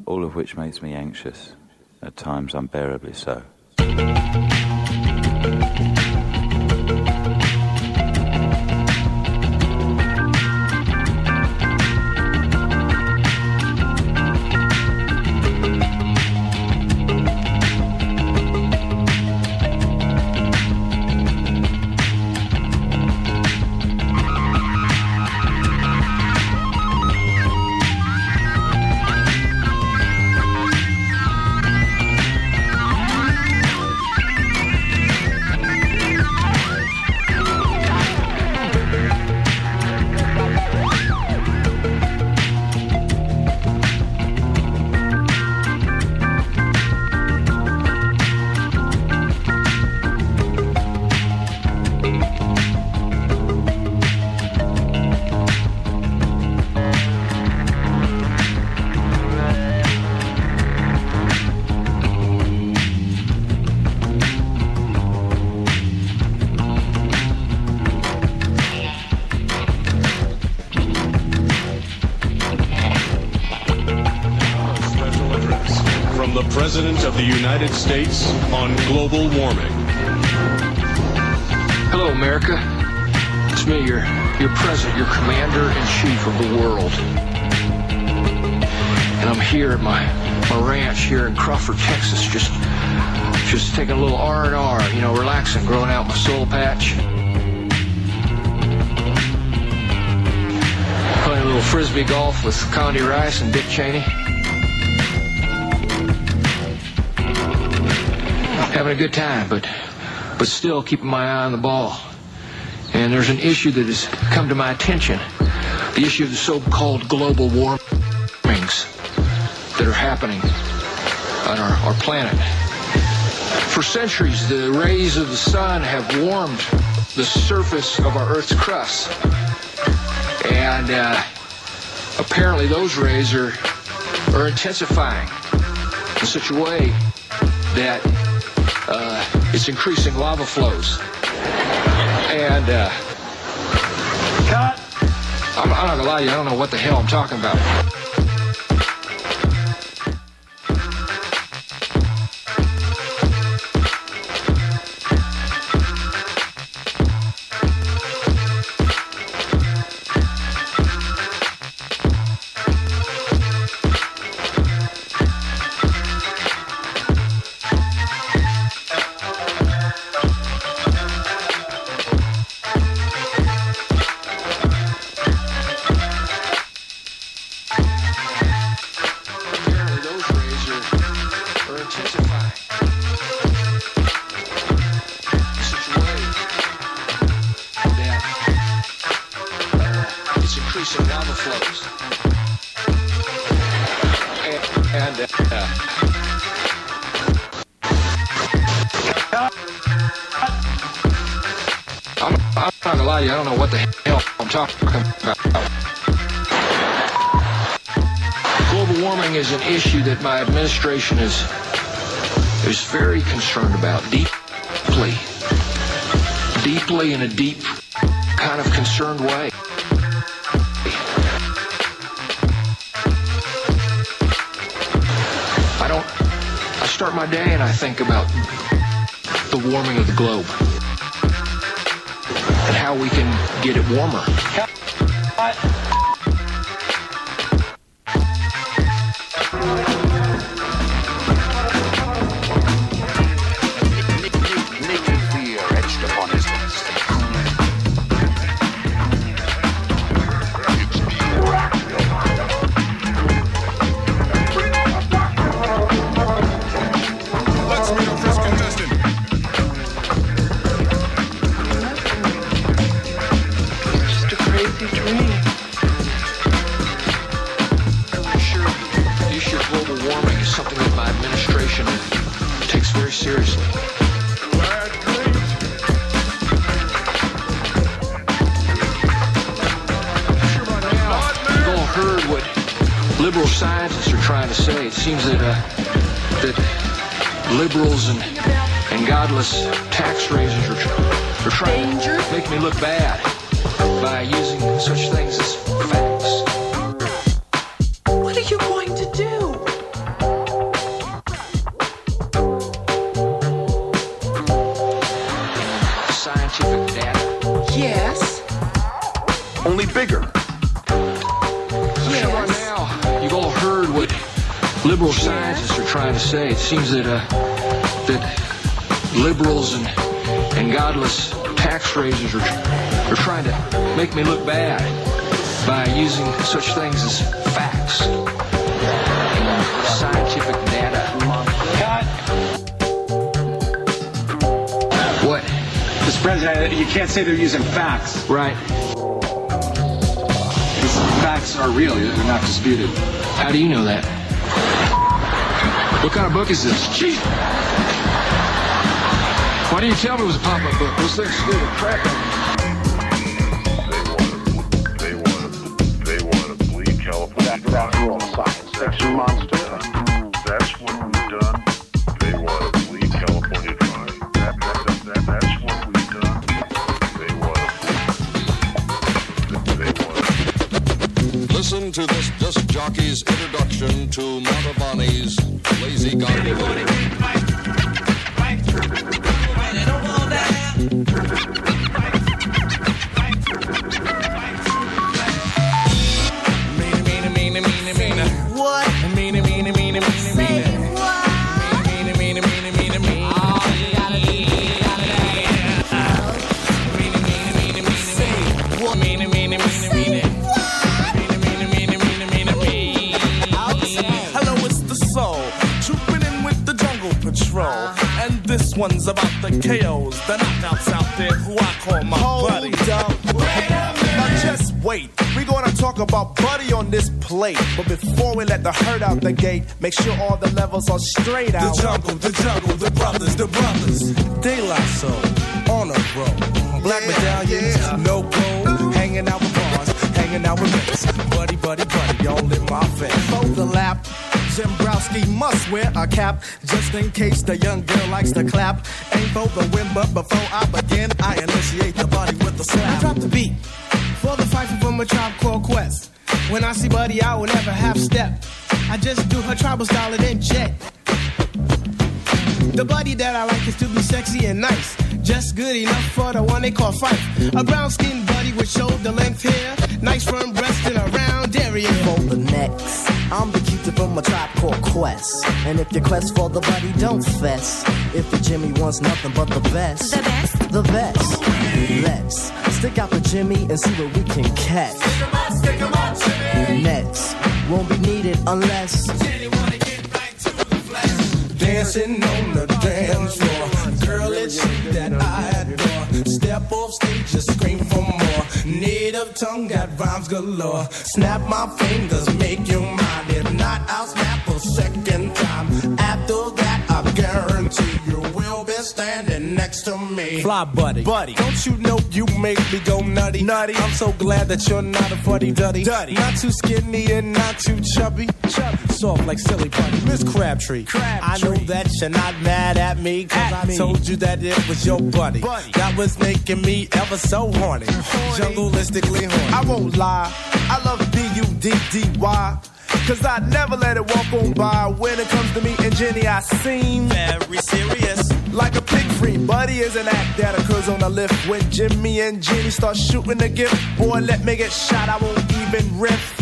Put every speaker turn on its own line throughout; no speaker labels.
all of which makes me anxious, at times unbearably so.
President of the United States on global warming.
Hello, America. It's me, your president, your commander-in-chief of the world. And I'm here at my ranch here in Crawford, Texas, just taking a little R&R, relaxing, growing out my soul patch. Playing a little frisbee golf with Condi Rice and Dick Cheney. Having a good time, but still keeping my eye on the ball. And there's an issue that has come to my attention, the issue of the so-called global warmings that are happening on our planet. For centuries, the rays of the sun have warmed the surface of our Earth's crust. And apparently those rays are intensifying in such a way that it's increasing lava flows. And
Cut.
I'm not gonna lie to you, I don't know what the hell I'm talking about. I'm not gonna lie to you, I don't know what the hell I'm talking about. Global warming is an issue that my administration is very concerned about, deeply in a deep kind of concerned way. I start my day and I think about the warming of the globe and how we can get it warmer. Liberal scientists are trying to say. It seems that liberals and godless tax raisers are trying to make me look bad by using such things as facts.
What are you going to do?
bigger.
Yes. Right now, you've all heard what liberal scientists are trying to say. It seems that liberals and godless tax raisers are trying to make me look bad by using such things as facts and scientific data.
Cut.
What?
Mr. President, you can't say they're using facts.
Right.
These facts are real. They're not disputed.
How do you know that? What kind of book is this? Jeez. Why didn't you tell me it was a pop-up book? Those things scare the crap out of me.
They want to bleed California.
That's real science fiction monster.
That's what we've done. They want to bleed California dry. That's what we've done. They want to.
Listen to this disc jockey's introduction to Montavani's Lazy God.
This one's about the KOs, the knockouts out there who I call my buddy.
Now just wait, we gonna talk about Buddy on this plate. But before we let the herd out the gate, make sure all the levels are straight out.
The jungle, the brothers. De La Soul, on a roll. Black medallions, no gold. Hanging out with bars, hanging out with mates. Buddy, all in my face.
For the lap, Zembrowski must wear a cap, just in case the young girl likes to clap. Ain't for the win, but before I begin, I initiate the body with the slap.
I drop the beat for the fight from a Tribe Called Quest. When I see Buddy, I will never half step. I just do her tribal style and then jet. The Buddy that I like is to be sexy and nice, just good enough for the one they call fight. A brown-skinned Buddy with shoulder-length hair, nice firm breast and a round area.
For the next, I'm the cutie from a Tribe Called Quest. And if your quest for the Buddy, don't fess. If your Jimmy wants nothing but the best, the best. Let's stick out the Jimmy and see what we can catch.
Stick 'em up, Jimmy.
Next won't be needed unless
Jenny wanna get right to the flesh. Dancing on the dance floor, girl, it's you that I adore. Step off stage, just scream for more. Native tongue got rhymes galore. Snap my fingers, make you mine. If not, I'll snap a second time. After that, I guarantee you will be standing next to me.
Fly Buddy, don't you know you make me go nutty? I'm so glad that you're not a fuddy-duddy. Not too skinny and not too chubby. Soft like silly putty. Miss Crabtree, I know that you're not mad at me, cause I told you that it was your buddy that was making me ever so horny. Jungleistically horny. I won't lie, I love B-U-D-D-Y, cause I never let it walk on by. When it comes to me and Jenny, I seem very serious. Like a pig free, Buddy is an act that occurs on the lift. When Jimmy and Jenny start shooting the gift, boy, let me get shot, I won't even riff.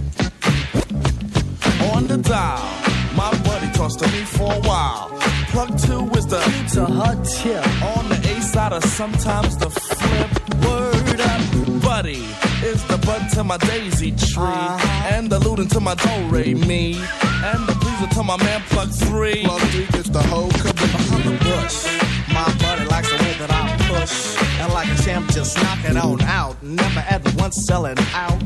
On the dial, my buddy talks to me for a while. Plug 2 is the
to her tip.
On the A side or sometimes the flip. Word up, Buddy is the bud to my daisy tree, and the looting to my do-re-mi, and the pleaser to my man Plug 3.
Plug 3 gets the whole caboose.
Behind the bush, my buddy likes the way that I push, and like a champ, just knock it on out. Never at once selling out.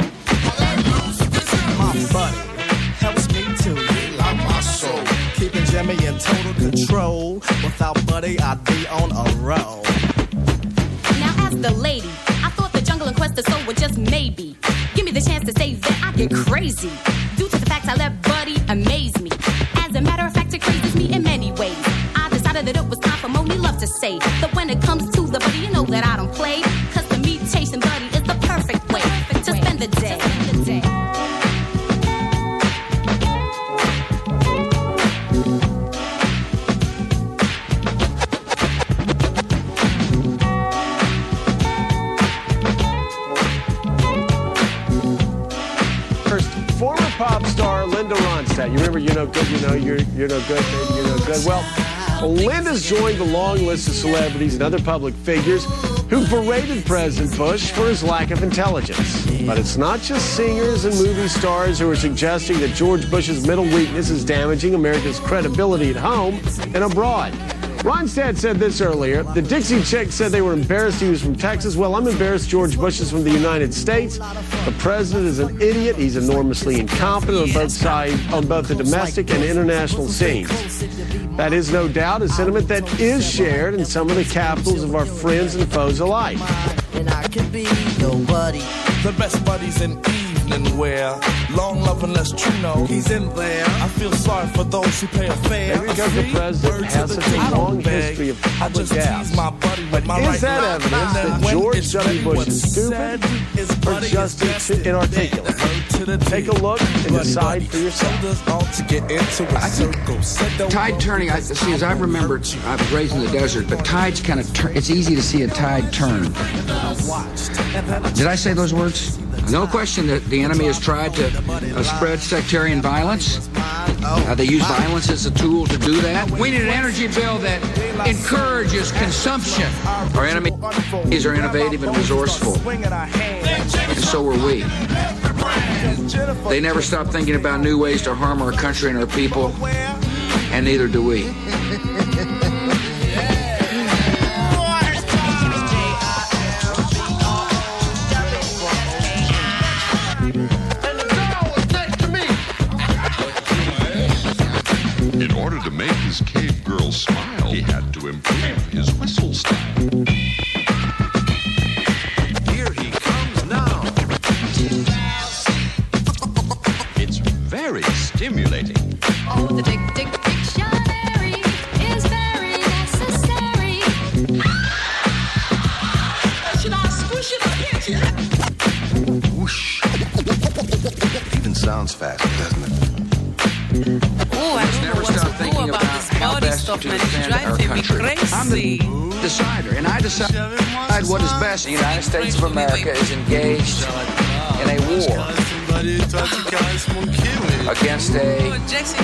My buddy helps me to relight my soul, keeping Jimmy in total control. Without Buddy, I'd be on a roll.
Now as the lady, I thought the jungle and quest of soul were just maybe. Give me the chance to say that I get crazy, due to the fact I let Buddy amaze me. As a matter of fact, it crazes me in many ways. I decided that it was time for Moni Love to say that when it comes to the Buddy, you know that I don't play, cause to me chasing Buddy is the perfect way to spend the day.
that. You remember, you're no good, you're no good, baby, you're no good. Well, Linda's joined the long list of celebrities and other public figures who berated President Bush for his lack of intelligence. But it's not just singers and movie stars who are suggesting that George Bush's mental weakness is damaging America's credibility at home and abroad. Ronstadt said this earlier. The Dixie Chicks said they were embarrassed he was from Texas. Well, I'm embarrassed George Bush is from the United States. The president is an idiot. He's enormously incompetent on both sides, on both the domestic and international scenes. That is no doubt a sentiment that is shared in some of the capitals of our friends and foes alike.
And I can be your buddy.
The best buddies in evening wear. Long love unless true know he's in there. I feel sorry for those who pay a fare.
Maybe because the president has such a long history of public gaps. But is that evidence that George W. Bush is stupid or just inarticulate? Take a look and decide for yourself.
Tide turning, see, as I remember, I was raised in the desert, but tides kind of turn. It's easy to see a tide turn. Did I say those words? No question that the enemy has tried to spread sectarian violence. They use violence as a tool to do that. We need an energy bill that encourages consumption. Our enemies are innovative and resourceful, and so are we. They never stop thinking about new ways to harm our country and our people, and neither do we.
In order to make his cave girl smile, he had to improve his whistle style. Here he comes now. It's very stimulating.
Oh, the dictionary is very necessary. Should I squish it or hit you?
Whoosh. Even sounds faster, doesn't it?
Oh, I don't know what to do about this body stuff, man. It's driving me crazy.
I'm the decider, and I decide what is best. The United States of America is engaged in a war against an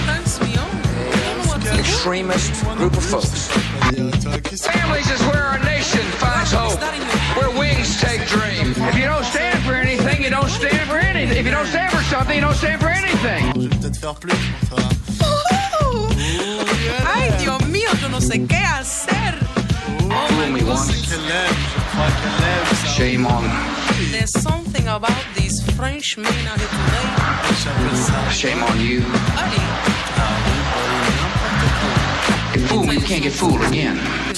extremist group of folks. Families is where our nation finds hope, where wings take dream. If you don't stand for anything, you don't stand for anything. If you don't stand for something, you don't stand for anything.
Ay, Dios mío, yo no sé qué hacer.
Fool me once. Shame on them.
There's something about these French men out here today.
Shame on you. Fool me, you can't get fooled again.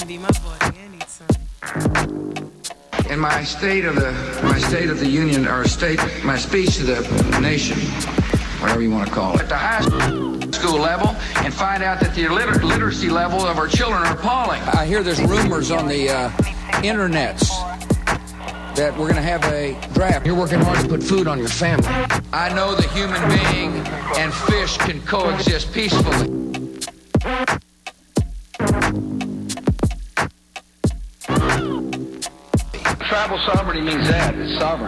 In my state of the union, or my speech to the nation, whatever you want to call it, at the high school level, and find out that the literacy level of our children are appalling. I hear there's rumors on the internets that we're going to have a draft. You're working hard to put food on your family. I know the human being and fish can coexist peacefully.
Tribal sovereignty means that it's sovereign.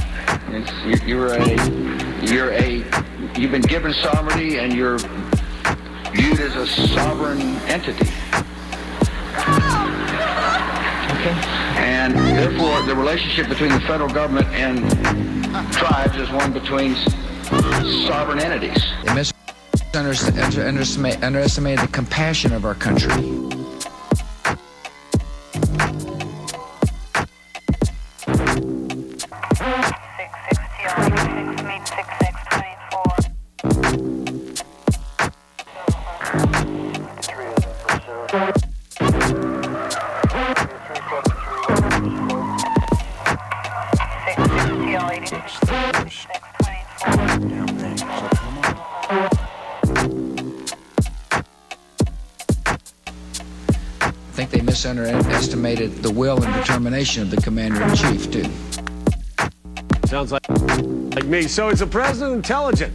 You've been given sovereignty, and you're viewed as a sovereign entity. Okay. And therefore, the relationship between the federal government and tribes is one between sovereign entities.
They underestimated the compassion of our country. I think they underestimated the will and determination of the commander-in-chief, too.
Sounds like me. So is the president intelligent?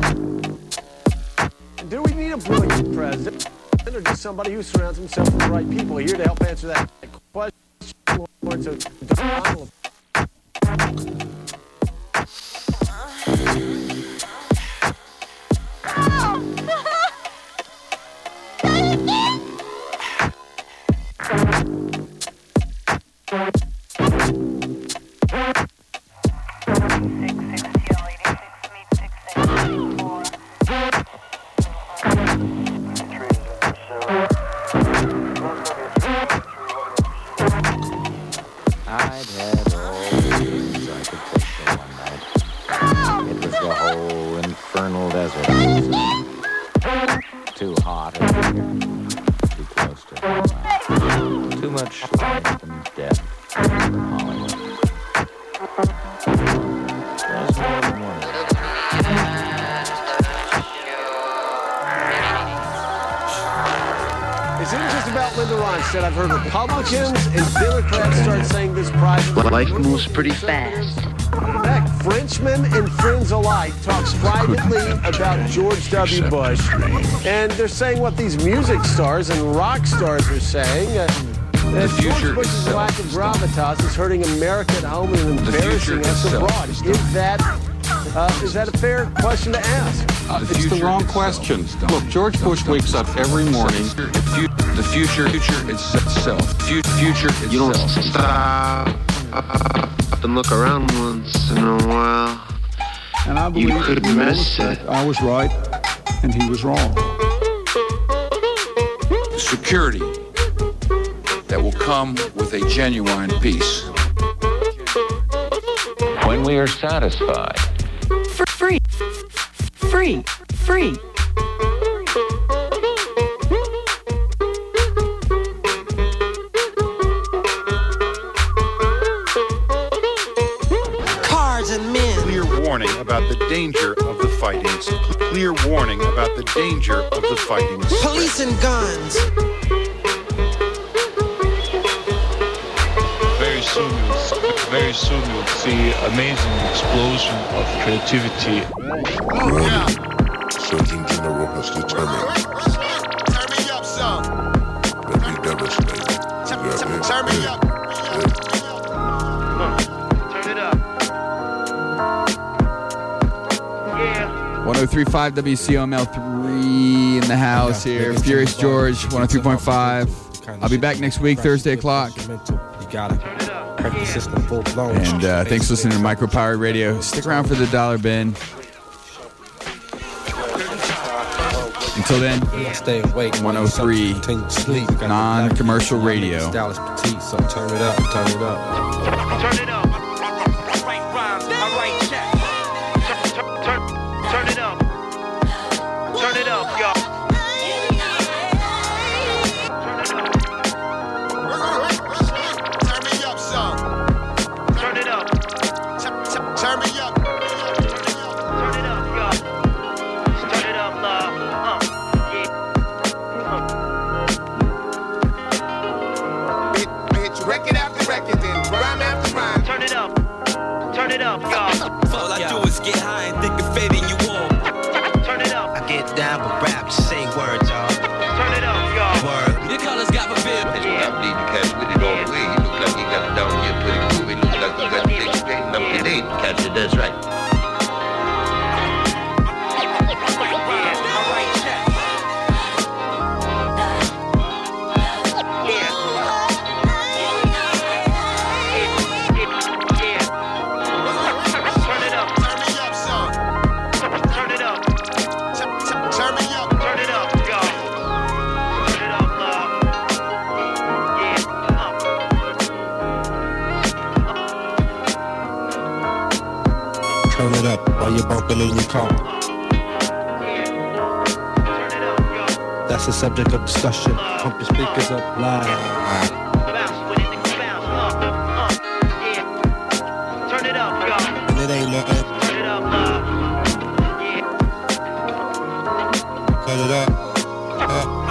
Do we need a brilliant president, or just somebody who surrounds himself with the right people? Here to help answer that question, Lawrence O'Donnell.
desert. Too hot in here. Too close to too much life and death in Hollywood. There's more than one.
It's not just about Linda Ronstadt. I've heard Republicans and Democrats start saying this privately.
Life moves pretty fast.
Heck, Frenchmen and friends alike talks privately about George W. Bush. And they're saying what these music stars and rock stars are saying. That George Bush's lack of gravitas is hurting America at home and embarrassing us abroad. Is that a fair question to ask?
It's the wrong question. Look, George Bush wakes up every morning.
The future itself. Future itself.
You don't stop and look around once in a while.
And I believe
you could miss it.
I was right, and he was wrong.
Security that will come with a genuine peace.
When we are satisfied.
Free.
Cars and men.
Clear warning about the danger of the fightings. Clear warning about the danger of the fightings.
Police and guns.
Very soon you'll see amazing explosion of creativity.
Surgeon General has determined
Turn me up, son.
that we devastate.
Turn me up. Turn it up. Yeah.
103.5 WCOML 3 in the house here. Furious George, 103.5. I'll be back next week, Thursday o'clock.
You got it. The system full blown.
And thanks for listening to Micro Power Radio. Stick around for the dollar bin. Until then,
stay awake.
103 non-commercial radio.
Dallas Petite, so turn it up, turn it up.
Turn it up. I write rhymes, I write checks. Turn it up. Turn it up, y'all. Turn it up, y'all.
All I do is get high and think of fading you all.
Turn it up.
I get down with rap, just say words, y'all.
Turn it up, y'all.
Word. Your colors got my feel.
I'm needing to catch with it all the way. You look like you got it down here pretty groovy. Look like you got things straightened up to date. Catch it, that's right.
Turn it up while you're bumping in your car. That's the subject of discussion. Pump your speakers up loud. And it ain't nothing. Turn it up.